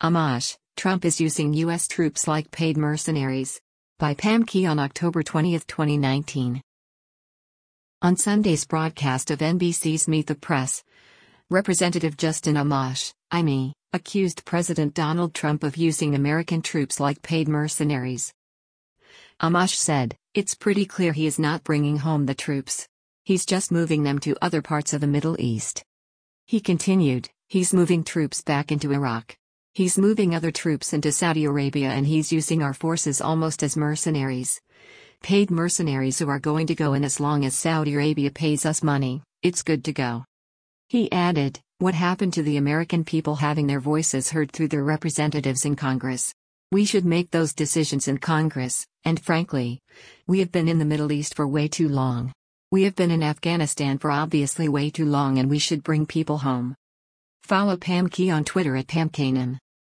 Amash, Trump is using U.S. troops like paid mercenaries. By Pam Key on October 20, 2019. On Sunday's broadcast of NBC's Meet the Press, Representative Justin Amash, IME, accused President Donald Trump of using American troops like paid mercenaries. Amash said, "It's pretty clear he is not bringing home the troops. He's just moving them to other parts of the Middle East." He continued, "He's moving troops back into Iraq. He's moving other troops into Saudi Arabia, and he's using our forces almost as mercenaries. Paid mercenaries who are going to go in as long as Saudi Arabia pays us money. It's good to go." He added, "What happened to the American people having their voices heard through their representatives in Congress? We should make those decisions in Congress, and frankly, we have been in the Middle East for way too long. We have been in Afghanistan for obviously way too long, and we should bring people home." Follow Pam Key on Twitter at PamKanan.